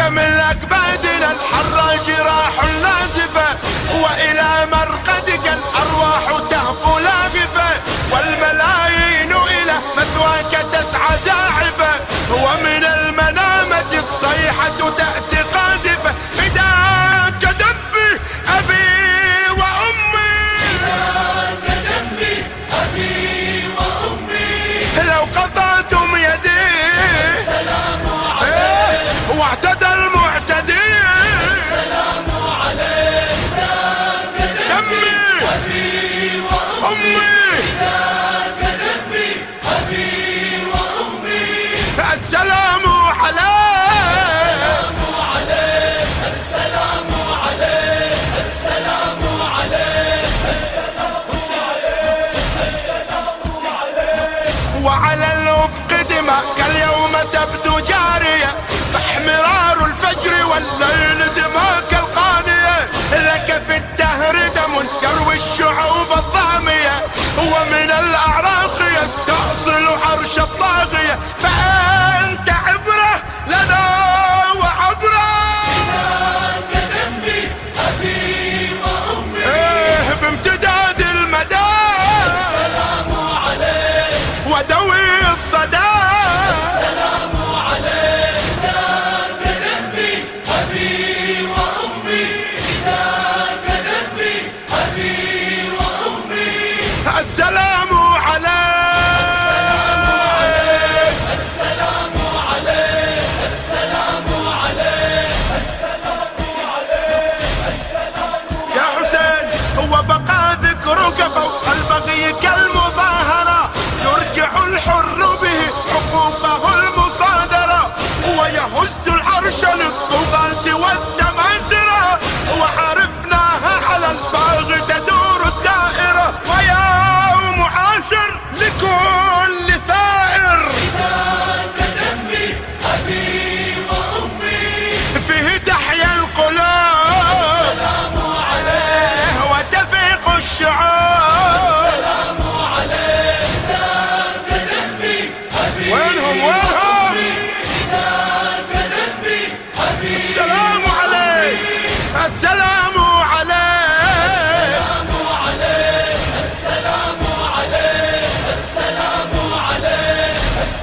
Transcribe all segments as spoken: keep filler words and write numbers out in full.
من أكبادنا الحرة جراح نازفة، وإلى مرقدك الأرواح تهفو لاغفة، والملايين إلى مثواك تسعى زاحفة، ومن المنامة الصيحة تأتي قاذفة. فداك دمي أبي وأمي، فداك دمي أبي وأمي، لو قطعتم يدي السلام عليك، واعتدى المعتدي، السلام عليك. فداك دمي أبي وأمي، أمي، فداك دمي أبي وأمي، السلام عليك، السلام عليك، السلام عليك، السلام عليك. وعلى الأفق دماءك اليوم تبدو جارية، فاحمرار الفجر والليل دماءك القانية، لك في الدهر دم يروي الشعوب الظامية، ومن الأعراق يستأصل عرش الطاغية، فأنت عبرة لنا وعبرة. فداك دمي أبي وأمي، إيه بامتداد المدى السلام عليك، ودوي الصدى، السلام عليك. فداك دمي أبي وأمي، فداك دمي أبي وأمي، السلام عليك، السلام عليك، السلام عليك. يا حسين هو بقى ذكرك فوق البغي كالمظاهرة، يرجع الحر به حقوقه المصادرة، ويهز العرش للطغاة والسماسرة، وعرفناها على الباغي تدور الدائرة، ويا معاشر لكل ثائر فداك دمي أبي وأمي، فيه تحيا القلوب السلام عليك، وتفيق الشعوب. السلام عليك. فداك دمي أبي وينهم وينهم؟ فداك دمي أبي السلام عليك، السلام عليك، السلام عليك، السلام عليك،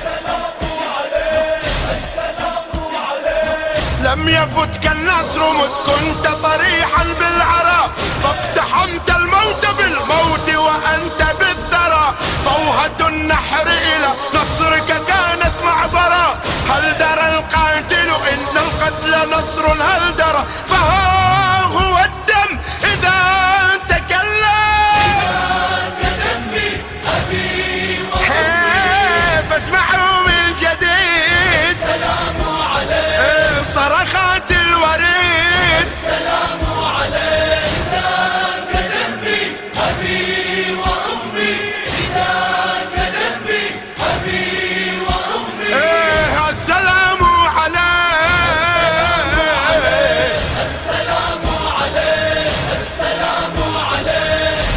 السلام عليك. لم يفتك النصر مذ كنت طريحا بالعرى، فاقتحمت الموت بالموت وأنت بالثرى، طوهة النحر إلى نصرك كانت معبرة، هل درى القاتل إن القتل نصر هل درى، فها هو الدم إذا تكلم. فداك دمي أبي وأمي، إيه، فاسمعوا من جديد السلام عليك، إيه، صرخات الوريد. السلام عليك. فداك دمي أبي وأمي، فداك دمي أبي وأمي، إيه، السلام عليك، السلام عليك، السلام عليك،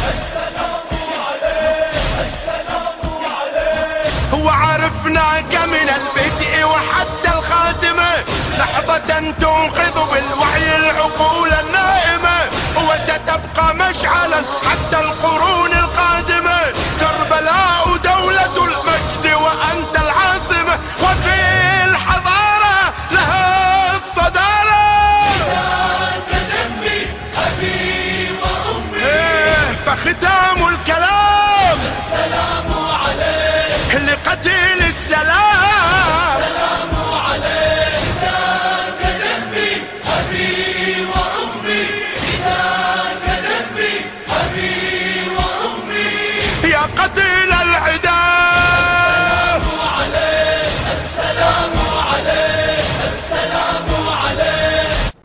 السلام عليك. وعرفناك من البدء وحتى الخاتمة، لحظة تنقذ بالوحي العقول النائمة، وستبقى مشعلا حتى القرون القادمة، كربلاء دولة المجد وأنت العاصمة، وفي الحضارة لها الصدارة. فداك دمي أبي وأمي، إيه، فختام الكلام السلام عليك، لقتل